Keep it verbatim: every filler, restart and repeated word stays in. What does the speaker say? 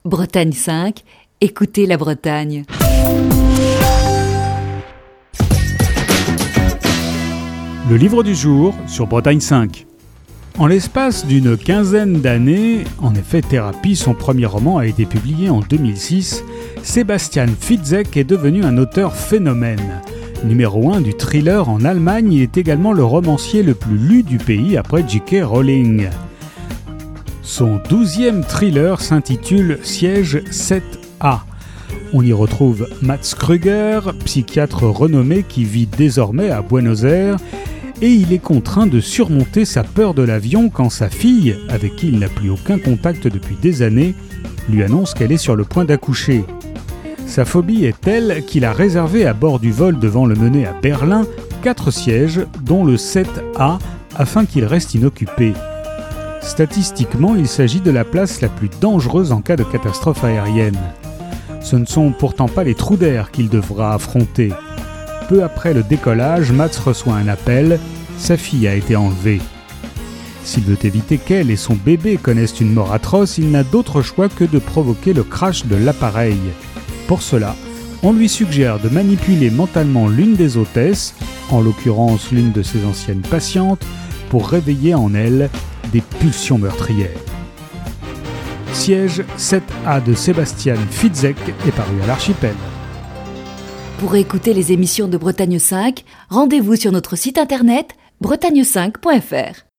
Bretagne cinq, écoutez la Bretagne. Le livre du jour sur Bretagne cinq. En l'espace d'une quinzaine d'années, en effet Thérapie, son premier roman, a été publié en deux mille six, Sebastian Fitzek est devenu un auteur phénomène. Numéro un du thriller en Allemagne, il est également le romancier le plus lu du pays après J K Rowling. Son douzième thriller s'intitule Siège sept A. On y retrouve Mats Krüger, psychiatre renommé qui vit désormais à Buenos Aires, et il est contraint de surmonter sa peur de l'avion quand sa fille, avec qui il n'a plus aucun contact depuis des années, lui annonce qu'elle est sur le point d'accoucher. Sa phobie est telle qu'il a réservé à bord du vol devant le mener à Berlin quatre sièges, dont le sept A, afin qu'il reste inoccupé. Statistiquement, il s'agit de la place la plus dangereuse en cas de catastrophe aérienne. Ce ne sont pourtant pas les trous d'air qu'il devra affronter. Peu après le décollage, Mats reçoit un appel, sa fille a été enlevée. S'il veut éviter qu'elle et son bébé connaissent une mort atroce, il n'a d'autre choix que de provoquer le crash de l'appareil. Pour cela, on lui suggère de manipuler mentalement l'une des hôtesses, en l'occurrence l'une de ses anciennes patientes, pour réveiller en elle des pulsions meurtrières. Siège sept A de Sebastian Fitzek est paru à l'Archipel. Pour écouter les émissions de Bretagne cinq, rendez-vous sur notre site internet bretagne cinq point f r.